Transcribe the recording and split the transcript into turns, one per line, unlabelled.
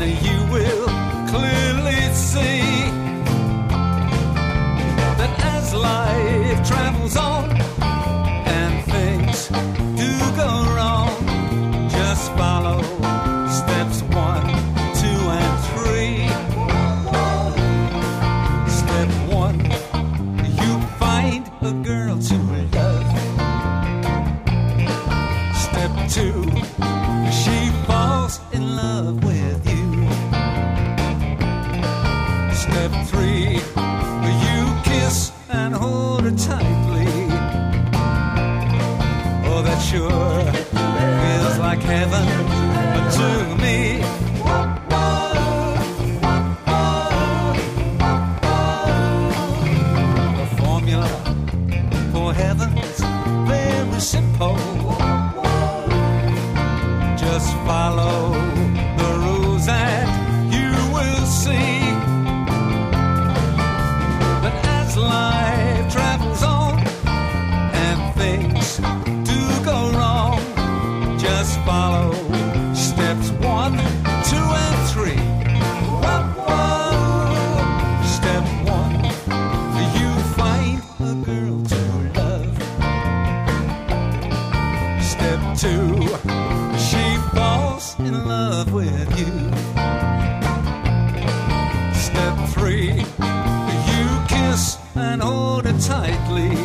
you will clearly see that as life travels on and things do go wrong, just follow steps 1, 2, and 3. Step 1, you find a girl to love. Step 2, she falls in love with you. Step 3, you kiss and hold her tightly. Oh, that sure feels like heaven to me. The formula for heaven's very simple. Just follow the rules and you will see that as life travels on and things do go wrong, just follow steps 1, 2, and 3. Step 1, you find a girl to love. Step 2, she falls in love with you. Step 3, you kiss and hold her tightly.